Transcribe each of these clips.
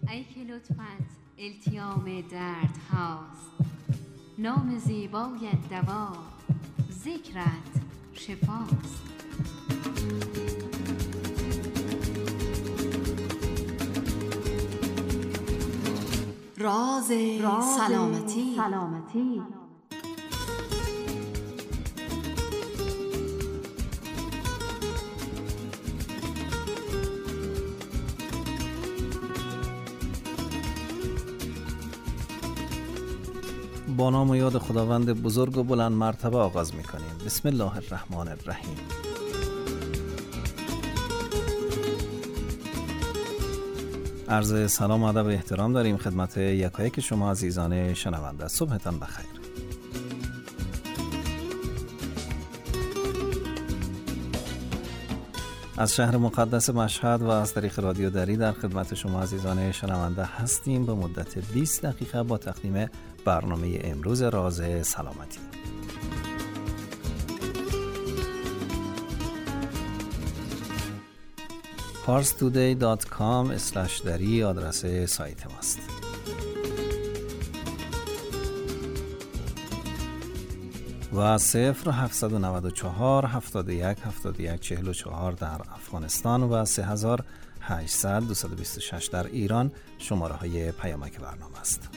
ای که لطفت التیام درد هاست، نام زیبایت دوا، ذکرت شفاست. راز سلامتی. با نام و یاد خداوند بزرگ و بلند مرتبه آغاز می‌کنیم. بسم الله الرحمن الرحیم. عرض سلام و ادب و احترام داریم خدمت یکایک شما عزیزان شنونده. صبحتان بخیر. از شهر مقدس مشهد و از طریق رادیو دری در خدمت شما عزیزان شنونده هستیم به مدت 20 دقیقه با تقدیم برنامه امروز راز سلامتی. parstoday.com/dari آدرس سایت ماست. و 0794 71 71 44 در افغانستان و 3800 226 در ایران شماره های پیامک برنامه است.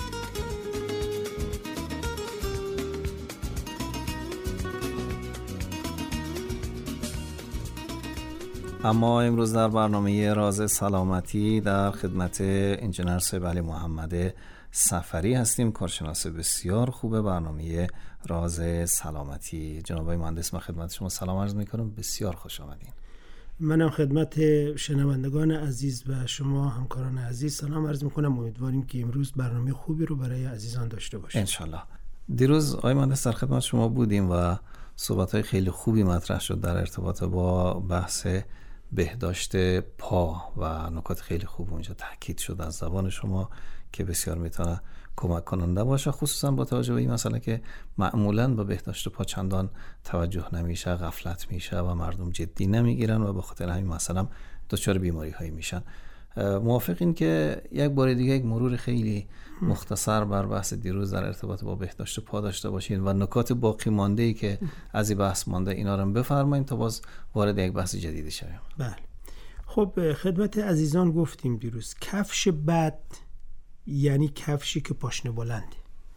اما امروز در برنامه راز سلامتی در خدمت انجینر صاحب علی محمد سفری هستیم، کارشناس بسیار خوب برنامه راز سلامتی. جناب مهندس، من خدمت شما سلام عرض میکنم، بسیار خوش آمدین. منم خدمت شنوندگان عزیز و شما همکاران عزیز سلام عرض میکنم. امیدواریم که امروز برنامه خوبی رو برای عزیزان داشته باشیم انشالله. دیروز آقای مهندس در خدمت شما بودیم و صحبت‌های خیلی خوبی مطرح شد در ارتباط با بحث بهداشت پا و نکات خیلی خوب اونجا تاکید شد از زبان شما که بسیار میتونه کمک کننده باشه، خصوصا با توجه به این مسئله که معمولاً به بهداشت پا چندان توجه نمیشه، غفلت میشه و مردم جدی نمیگیرن و به خاطر همین مثلا دچار بیماری هایی میشن. موافقین که یک بار دیگه یک مرور خیلی مختصر بر بحث دیروز در ارتباط با بهداشت پا داشته باشین و نکات باقی مانده ای که از این بحث مانده اینا رو بفرمایید تا باز وارد یک بحث جدیدی شویم؟ بله. خب خدمت عزیزان گفتیم دیروز کفش بد یعنی کفشی که پاشنه بلنده،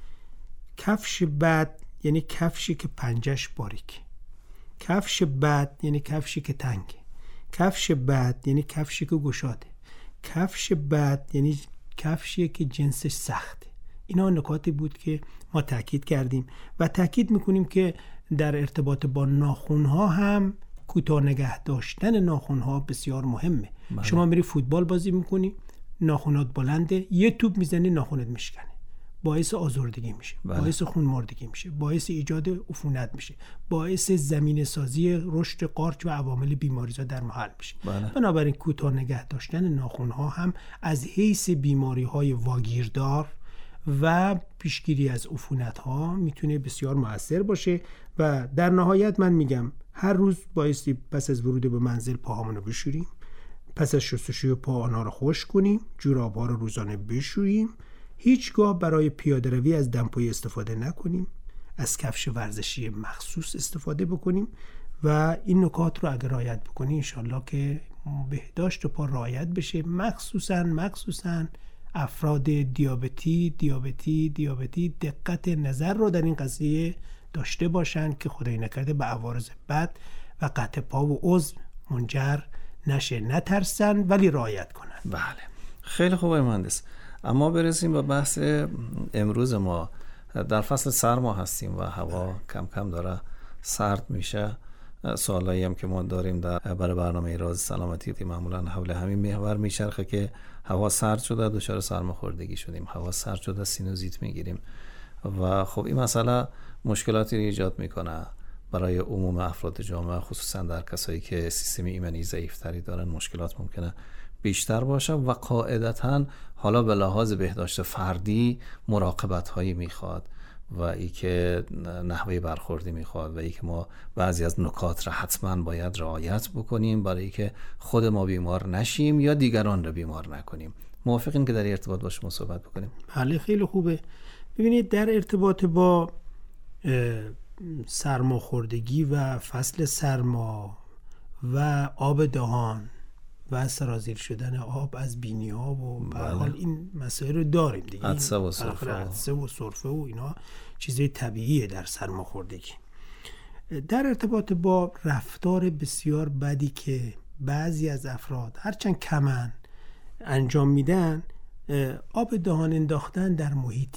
کفش بد یعنی کفشی که پنجش باریک، کفش بد یعنی کفشی که تنگه، کفش بد یعنی کفشی که گشاده، کفش بد یعنی کفشی که جنسش سخته. اینا نکاتی بود که ما تاکید کردیم و تاکید میکنیم که در ارتباط با ناخن‌ها هم کوتاه نگه داشتن ناخن‌ها بسیار مهمه. بله. شما میری فوتبال بازی میکنی، ناخنات بلنده، یه توپ میزنی ناخنت میشکنه، باعث آزردگی میشه. بله. باعث خونماردگی میشه، باعث ایجاد عفونت میشه، باعث زمینه سازی رشد قارچ و عوامل بیماریزا در محل میشه. بله. بنابراین کوتاه نگه داشتن ناخن‌ها هم از حیث بیماری‌های واگیردار و پیشگیری از عفونت‌ها میتونه بسیار مؤثر باشه. و در نهایت من میگم هر روز بایستی پس از ورود به منزل پاهامون رو بشوریم، پس از شستشوی پا آنها رو خشک کنیم، جوراب‌ها رو روزانه بشوییم، هیچگاه برای پیاده روی از دمپایی استفاده نکنیم، از کفش ورزشی مخصوص استفاده بکنیم و این نکات رو اگر رعایت بکنیم انشالله که بهداشت پا رعایت بشه. مخصوصاً افراد دیابتی دقت نظر رو در این قضیه داشته باشن که خدای نکرده به عوارض بد و قطع پا و عضو منجر نشه. نترسن ولی رعایت کنن. بله، خیلی خوبه مهندس. اما برسیم به بحث امروز ما. در فصل سرما هستیم و هوا کم کم داره سرد میشه. سوالایی هم که ما داریم برای برنامه راز سلامتی معمولا حول همین محور میچرخه که هوا سرد شده دچار سرماخوردگی شدیم، هوا سرد شده سینوزیت میگیریم و خب این مسئله مشکلاتی ایجاد میکنه برای عموم افراد جامعه، خصوصا در کسایی که سیستم ایمنی ضعیفتری دارن مشکلات ممکنه بیشتر باشه و قاعدتاً حالا به لحاظ بهداشت فردی مراقبت هایی میخواد و ای که نحوه برخوردی میخواد و ای که ما بعضی از نکات را حتما باید رعایت بکنیم برای که خود ما بیمار نشیم یا دیگران را بیمار نکنیم. موافقین که در ارتباط با شما صحبت بکنیم؟ بله خیلی خوبه. ببینید در ارتباط با سرماخوردگی و فصل سرما و آب دهان و سرازیر شدن آب از بینی‌ها و به هر حال این مسائل رو داریم دیگه. عطسه و سرفه و اینا چیزای طبیعیه در سرماخوردگی. در ارتباط با رفتار بسیار بدی که بعضی از افراد هرچند کمن انجام میدن، آب دهان انداختن در محیط،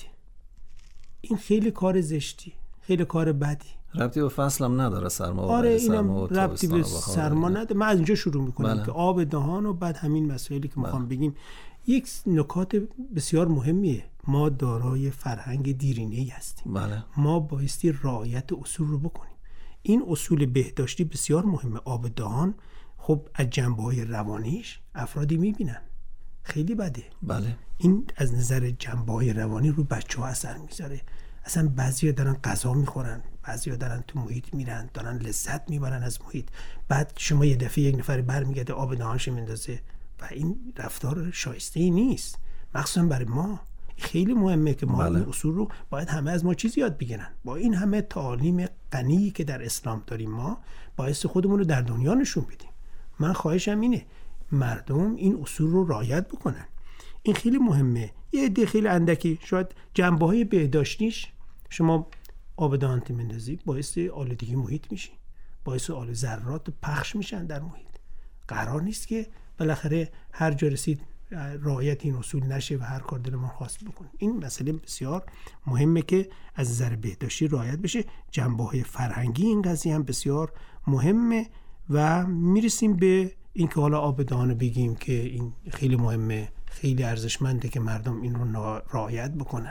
این خیلی کار زشتی، خیلی کار بدی. ربطی به فصل هم نداره سرما. آره اینم ربطی به سرما نداره. من از اینجا شروع میکنم که آب دهان و بعد همین مسائلی که میخوام بگیم. یک نکات بسیار مهمیه، ما دارای فرهنگ دیرینه‌ای هستیم. ما بایستی رعایت اصول رو بکنیم. این اصول بهداشتی بسیار مهمه. آب دهان خب از جنبه‌های روانیش افرادی میبینن خیلی بده. این از نظر جنبه‌های روانی رو بچه‌ها اثر میذاره. اصلا بعضیا دارن غذا میخورن، بعضیا دارن تو محیط میرن، دارن لذت میبرن از محیط، بعد شما یه دفعه یک نفر برمیگرده آب دهانش میندازه و این رفتار شایسته نیست، مخصوصا برای ما. خیلی مهمه که ما این اصول رو باید همه از ما چیزی یاد بگیرن. با این همه تعالیم غنی که در اسلام داریم ما باعث خودمون رو در دنیا نشون بدیم. من خواهشم اینه مردم این اصول رو رعایت بکنن. این خیلی مهمه. یه عده خیلی اندکی شاید جنبه‌های بهداشتیش، شما آب دهان میندازی باعث آلودگی محیط میشی، باعث ذرات پخش میشن در محیط. قرار نیست که بالاخره هر جا رسید رعایت این اصول نشه و هر کار دلمون خواست بکنیم. این مسئله بسیار مهمه که از نظر بهداشتی رعایت بشه. جنبه‌های فرهنگی این قضیه هم بسیار مهمه و میرسیم به این که حالا آب دهان رو بگیم که این خیلی مهمه، خیلی ارزشمنده که مردم این رو رعایت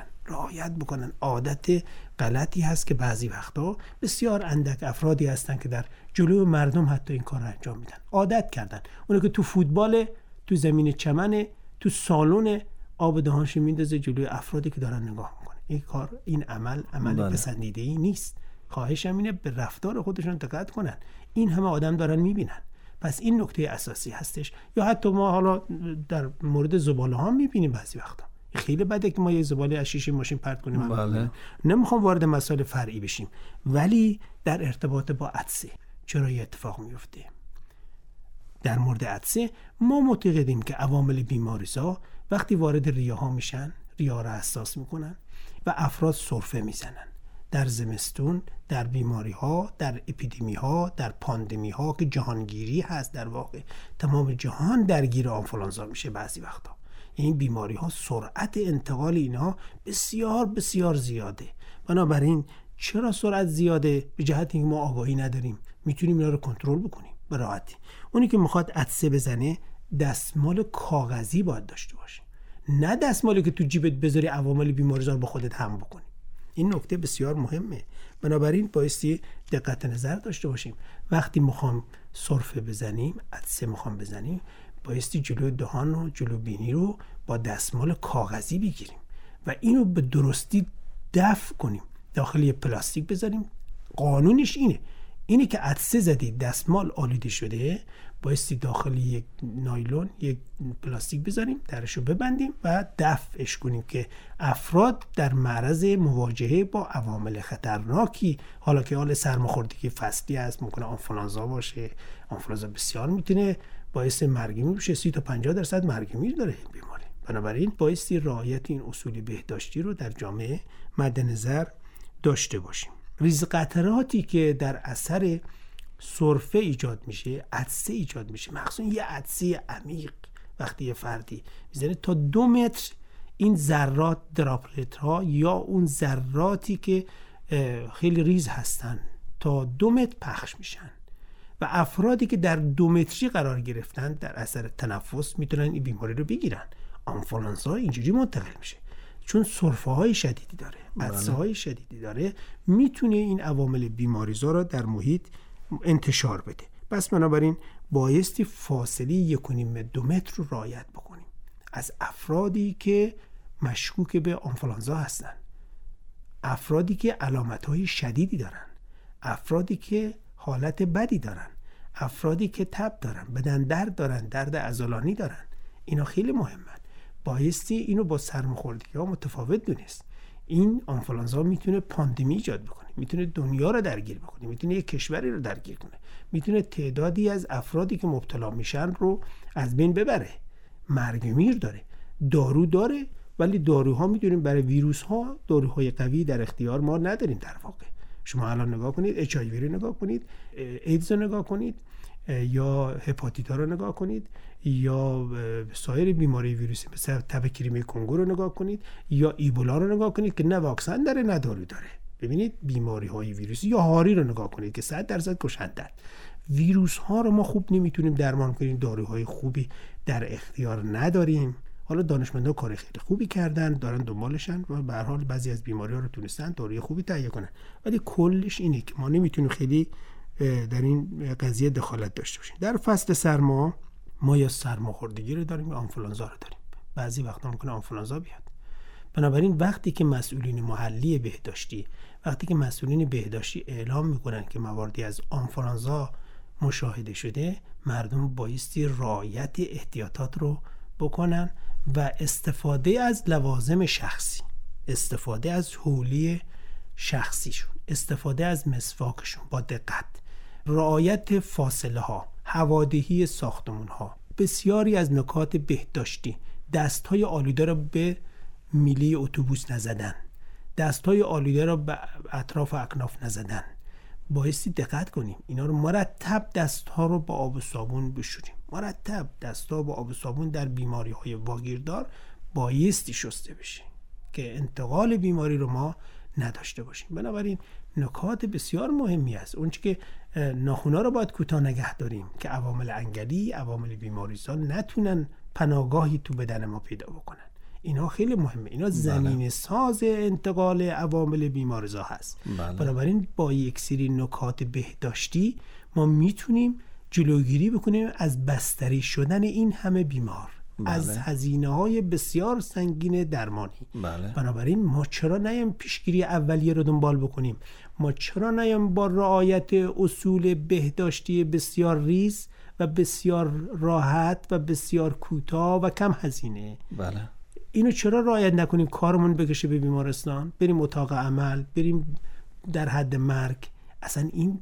بکنن. عادت غلطی هست که بعضی وقتا بسیار اندک افرادی هستن که در جلوی مردم حتی این کار رو انجام میدن. عادت کردن. اون که تو فوتبال، تو زمین چمن، تو سالن آب دهانش میندازه جلوی افرادی که دارن نگاه میکنن. این عمل پسندیده‌ای نیست. خواهشم اینه به رفتار خودشون دقت کنن. این همه آدم دارن میبینن. پس این نکته اساسی هستش. یا حتی ما حالا در مورد زباله ها میبینیم بعضی وقتا خیلی بده که ما یه زباله از شیشه ماشین پرت کنیم. نمیخوام وارد مسائل فرعی بشیم، ولی در ارتباط با عطسه چرا یه اتفاق میفته؟ در مورد عطسه ما معتقدیم که عوامل بیماریزا وقتی وارد ریه ها میشن، ریه ها را حساس میکنن و افراد سرفه میزنن. در زمستون، در بیماری ها، در اپیدمی ها، در پاندمی ها که جهانگیری هست، در واقع تمام جهان درگیر آنفولانزا میشه بعضی وقتا. این بیماری ها سرعت انتقال اینها بسیار بسیار زیاده. بنابراین چرا سرعت زیاده؟ به جهت اینکه ما آگاهی نداریم، میتونیم اینا رو کنترل بکنیم به راحتی. اونی که میخواد عطسه بزنه دستمال کاغذی باید داشته باشه، نه دستمالی که تو جیبت بذاری عوامل بیماریزا با خودت هم بکنی. این نکته بسیار مهمه. بنابراین بایستی دقت نظر داشته باشیم. وقتی میخوام سرفه بزنیم، عطسه میخوام بزنیم، بایستی جلوی دهان و جلو بینی رو با دستمال کاغذی بگیریم و اینو به درستی دفع کنیم، داخل یه پلاستیک بذاریم. قانونش اینه که عطسه زدی دستمال آلوده شده، بایستی داخل یک نایلون یک پلاستیک بذاریم، درشو ببندیم و دفعش کنیم که افراد در معرض مواجهه با عوامل خطرناکی، حالا که حال سرماخوردگی فصلی است، ممکنه آنفولانزا باشه. آنفولانزا بسیار میتونه باعث مرگ میر بشه، 30 تا 50% مرگ میر داره این بیماری. بنابراین بایستی رعایت این اصول بهداشتی رو در جامعه مد نظر داشته باشیم. ریز قطراتی که در اثر سرفه ایجاد میشه، عطسه ایجاد میشه، مخصوصا یه عطسه عمیق وقتی یه فردی میزنه تا 2 متر، این ذرات دراپلت ها یا اون ذراتی که خیلی ریز هستن تا 2 متر پخش میشن و افرادی که در 2 متری قرار گرفتن در اثر تنفس میتونن این بیماری رو بگیرن. آنفولانزا اینجوری منتقل میشه چون سرفه های شدیدی داره، عطسه های شدیدی داره، میتونه این عوامل بیماریزا را در محیط انتشار بده. پس بنابراین بایستی فاصله 1.5 متر 2 متر رو رعایت بکنیم از افرادی که مشکوک به آنفولانزا هستن. افرادی که علامت‌های شدیدی دارن، افرادی که حالت بدی دارن، افرادی که تب دارن، بدن درد دارن، درد عضلانی دارن، اینا خیلی مهمن. بایستی اینو با سرماخوردگی‌ها متفاوت دونست. این آنفولانزا میتونه پاندمی ایجاد بکنه، میتونه دنیا رو درگیر بکنه، میتونه یک کشوری رو درگیر کنه، میتونه تعدادی از افرادی که مبتلا میشن رو از بین ببره. مرگ و میر داره، دارو داره، ولی داروها میدونیم برای ویروس ها داروهای قوی در اختیار ما نداریم. در واقع شما الان نگاه کنید، HIV رو نگاه کنید، ایدز رو نگاه کنید، یا هپاتیتا رو نگاه کنید، یا سایر بیماری ویروسی مثل تب کریمی کنگو رو نگاه کنید، یا ایبولا رو نگاه کنید که نه واکسن داره نه دارو داره. ببینید بیماری های ویروسی، یا هاری رو نگاه کنید که 100% کشندن. ویروس ها رو ما خوب نمیتونیم درمان کنیم، داروهای خوبی در اختیار نداریم. حالا دانشمندان کار خیلی خوبی کردن، دارن دنبالشن و به هر حال بعضی از بیماری‌ها رو تونستن داروی خوبی تهیه کنن، ولی کلش اینه که ما نمیتونیم خیلی در این قضیه دخالت داشته باشیم. در فصل سرما ما یا سرماخوردگی رو داریم یا آنفولانزا رو داریم. بعضی وقتا ممکنه آنفولانزا بیاد. بنابراین وقتی که مسئولین محلی بهداشتی، وقتی که مسئولین بهداشتی اعلام میکنن که مواردی از آنفولانزا مشاهده شده، مردم بایستی رعایت احتیاطات رو بکنن و استفاده از لوازم شخصی، استفاده از حولی شخصیشون، استفاده از مسواکشون با دقت، رعایت فاصله ها، هوادهی ساختمون ها، بسیاری از نکات بهداشتی، دستهای آلوده را به میله اتوبوس نزدن، دستهای آلوده را به اطراف اکناف نزدن. بایستی دقت کنیم اینا رو. مرتب دستها رو با آب و صابون بشوریم، مرتب دستها با آب و صابون در بیماری های واگیردار بایستی شسته بشه که انتقال بیماری رو ما نداشته باشیم. بنابراین نکات بسیار مهمی است. اون چیزی که ناخونا رو باید کوتاه نگه داریم که عوامل انگلی، عوامل بیماریزا نتونن پناهگاهی تو بدن ما پیدا بکنن. اینا خیلی مهمه، اینا زمینه ساز انتقال عوامل بیماریزا هست. بنابراین با یک سری نکات بهداشتی ما میتونیم جلوگیری بکنیم از بستری شدن این همه بیمار، از هزینه‌های بسیار سنگین درمانی. بنابراین ما چرا نیم پیشگیری اولیه رو دنبال بکنیم؟ ما چرا نیم با رعایت اصول بهداشتی بسیار ریز و بسیار راحت و بسیار کوتاه و کم هزینه اینو چرا رعایت نکنیم؟ کارمون بکشه به بیمارستان، بریم اتاق عمل، بریم در حد مرگ. اصلا این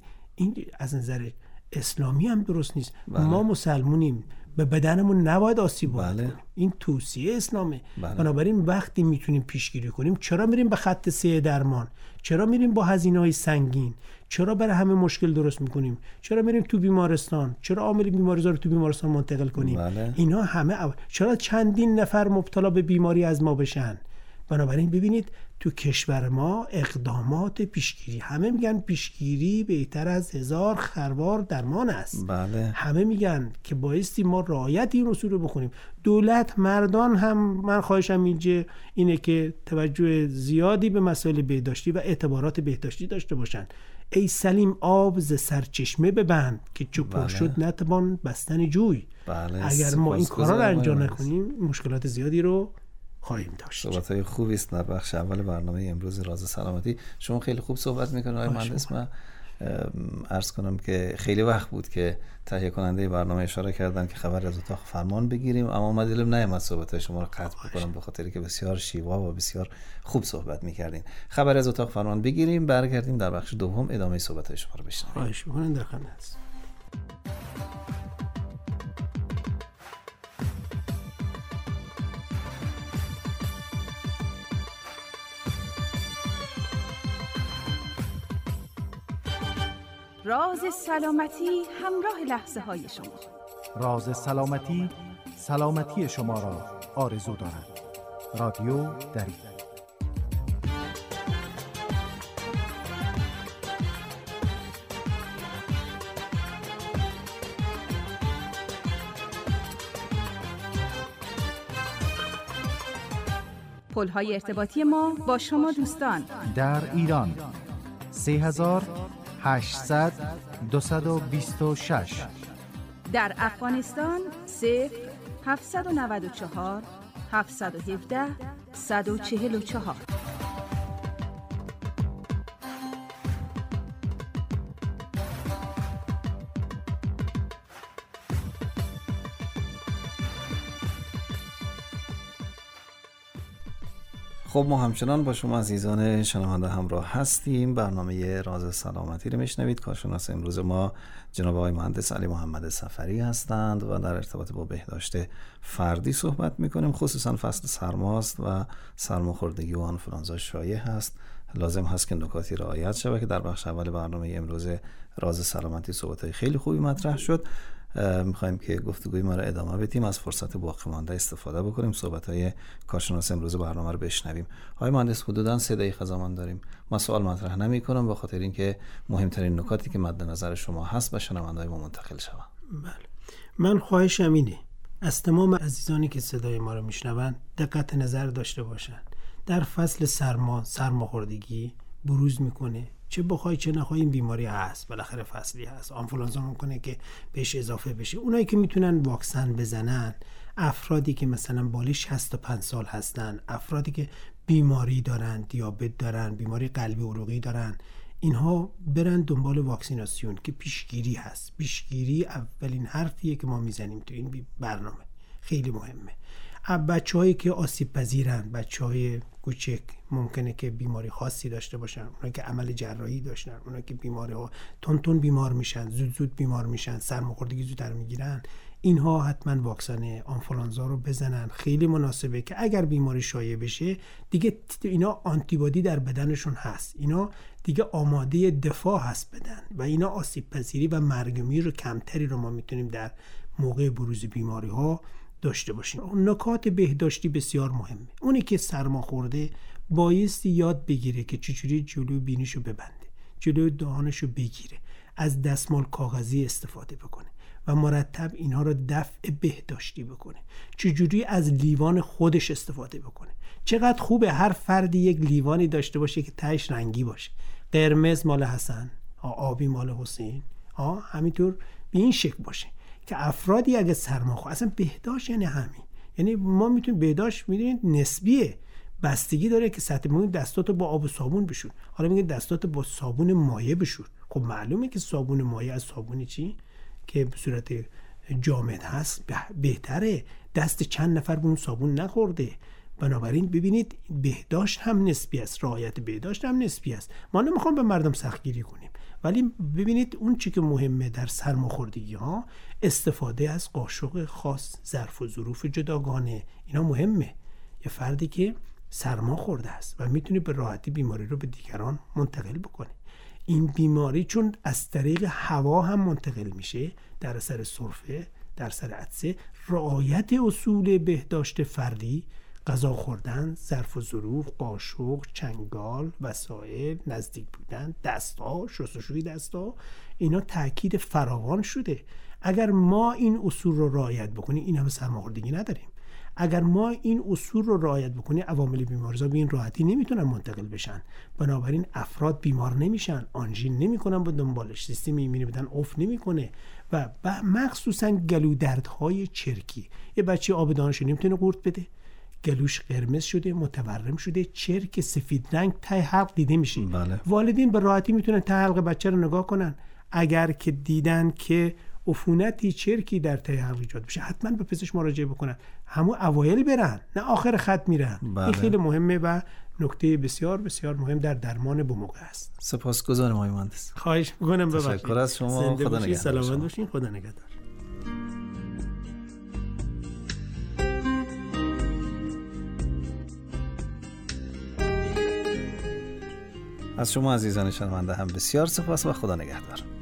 از نظر اسلامی هم درست نیست. ما مسلمونیم، به بدنمون نباید آسیب وارد کنیم. این توصیه اسلامه. بنابراین وقتی میتونیم پیشگیری کنیم، چرا میریم به خط 3 درمان؟ چرا میریم با هزینه‌های سنگین؟ چرا برای همه مشکل درست میکنیم؟ چرا میریم تو بیمارستان؟ چرا عامل بیماریزا رو تو بیمارستان منتقل کنیم؟ اینا همه چرا چندین نفر مبتلا به بیماری از ما بشن؟ بنابراین ببینید تو کشور ما اقدامات پیشگیری، همه میگن پیشگیری بهتر از 1000 خروار درمان است. همه میگن که بایستی ما رعایت این اصول رو بکنیم. دولت، مردان هم، من خواهشم اینه که توجه زیادی به مسائل بهداشتی و اعتبارات بهداشتی داشته باشن. ای سلیم آب ز سرچشمه ببند که چو پر شد نتوان بستن جوی. اگر ما این کارا رو انجام نکنیم مشکلات زیادی رو خواهیم داشت. صحبت‌های خوبی است در بخش اول برنامه امروز راز سلامتی. شما خیلی خوب صحبت می‌کنید آقای مهندس. من عرض کنم که خیلی وقت بود که تهیه کننده برنامه اشاره کردن که خبر از اتاق فرمان بگیریم، اما من دلم نیامد صحبت‌های شما رو قطع بکنم به خاطری که بسیار شیوا و بسیار خوب صحبت می‌کردین. خبر از اتاق فرمان بگیریم، برگردیم در بخش دوم ادامه صحبت‌های شما رو بشنویم. خواهش می‌کنم، در خدمت هستم. راز سلامتی همراه لحظه های شما. راز سلامتی سلامتی شما را آرزو دارد. رادیو دری. پل‌های ارتباطی ما با شما دوستان در ایران 3800 226، در افغانستان 0794 717 144. خب ما همچنان با شما عزیزان شنونده همراه هستیم. برنامه راز سلامتی رو میشنوید. کارشناس امروز ما جناب آقای مهندس علی محمد صفری هستند و در ارتباط با بهداشت فردی صحبت میکنیم. خصوصا فصل سرماست و سرماخوردگی و آنفولانزا شایع هست. لازم هست که نکاتی رعایت شود که در بخش اول برنامه امروز راز سلامتی صحبت‌های خیلی خوبی مطرح شد. میخوایم که گفتگوی ما رو ادامه بدیم، از فرصت باقی مانده استفاده بکنیم، صحبت‌های کارشناس امروز برنامه رو بشنویم. آقای مهندس، حدوداً 3 دقیقه زمان داریم. من سوال مطرح نمی‌کنم به خاطر اینکه مهمترین نکاتی که مد نظر شما هست به شنونده‌های ما منتقل شود. بله. من خواهشم اینه از تمام عزیزانی که صدای ما رو میشنون دقت نظر داشته باشن. در فصل سرماخوردگی بروز میکنه، چه بخوای چه نخوای این بیماری هست، بالاخره فصلی هست. آنفولانزا ممکنه که بهش اضافه بشه. اونایی که میتونن واکسن بزنن، افرادی که مثلا بالای 65 سال هستن، افرادی که بیماری دارن، دیابت دارن، بیماری قلبی عروقی دارن، اینها برن دنبال واکسیناسیون که پیشگیری هست. پیشگیری اولین حرفیه که ما میزنیم تو این برنامه، خیلی مهمه. بچه‌هایی که آسیب پذیرن، بچه‌های کوچک ممکنه که بیماری خاصی داشته باشن، اونایی که عمل جراحی داشتن، اونایی که بیماری‌ها تون بیمار میشن، زود بیمار میشن، سرماخوردگی زودتر میگیرن، اینها حتما واکسن آنفولانزا رو بزنن. خیلی مناسبه که اگر بیماری شایع بشه دیگه اینا آنتیبادی در بدنشون هست، اینا دیگه آماده دفاع هست بدن و اینا آسیب پذیری و مرگ و میر کمتری رو ما میتونیم در موقع بروز بیماری‌ها داشته باشیم. نکات بهداشتی بسیار مهمه. اونی که سرما خورده بایستی یاد بگیره که چجوری جلوی بینیشو ببنده، جلوی دهانشو بگیره، از دستمال کاغذی استفاده بکنه و مرتب اینها رو دفع بهداشتی بکنه، چجوری از لیوان خودش استفاده بکنه. چقدر خوبه هر فردی یک لیوانی داشته باشه که تهش رنگی باشه، قرمز مال حسن، آبی مال حسین، همینطور به این شکل باشه که افرادی اگه سرماخوردگی، اصلا بهداشت یعنی همین، یعنی ما میتونیم بهداشت میدونید نسبیه، بستگی داره که سطح میگن دستاتو با آب و صابون بشور، حالا میگن دستاتو با صابون مایع بشور. خب معلومه که صابون مایع از صابون چی که به صورت جامد هست بهتره. دست چند نفر به اون صابون نخورده. بنابراین ببینید بهداشت هم نسبی است، رعایت بهداشت هم نسبی است. ما نمیخوام به مردم سختگیری کنیم، ولی ببینید اون چی که مهمه در سرماخوردگی ها، استفاده از قاشق خاص، ظرف و ظروف جداگانه، اینا مهمه. یه فردی که سرما خورده است و میتونه به راحتی بیماری رو به دیگران منتقل بکنه. این بیماری چون از طریق هوا هم منتقل میشه، در اثر سرفه، در اثر عطسه، رعایت اصول بهداشت فردی، غذا خوردن، ظرف و ظروف، قاشق، چنگال، وسایل، نزدیک بودن، دست‌ها، شستشوی دست‌ها، اینا تاکید فراوان شده. اگر ما این اصول رو رعایت بکنیم این همه سرماخوردگی نداریم. اگر ما این اصول رو رعایت بکنیم عوامل بیماریزا به این راحتی نمیتونن منتقل بشن. بنابراین افراد بیمار نمیشن، آنژین نمیکنن به دنبالش، سیستم ایمنی بدن افت نمیکنه و مخصوصا گلودردهای چرکی. یه بچه آب دانش نمیتونه قورت بده، گلوش قرمز شده، متورم شده، چرک سفید رنگ ته حلق دیده میشه. بله. والدین به راحتی میتونن ته حلق بچه رو نگاه کنن. اگر که دیدن که عفونتی چرکی در ته حلق ایجاد بشه حتما به پزشک مراجعه بکنن. همون اوایل برن، نه آخر خط میرن. بله. این خیلی مهمه و نکته بسیار بسیار مهم در درمان بموقع است. سپاسگزارم آقای مهندس. خواهش میکنم. تشکر از شما. خدا نگهدار. سلامت شما. باشین. خدا نگهدار. از شما عزیزان شنونده هم بسیار سپاس و خدا نگهدار.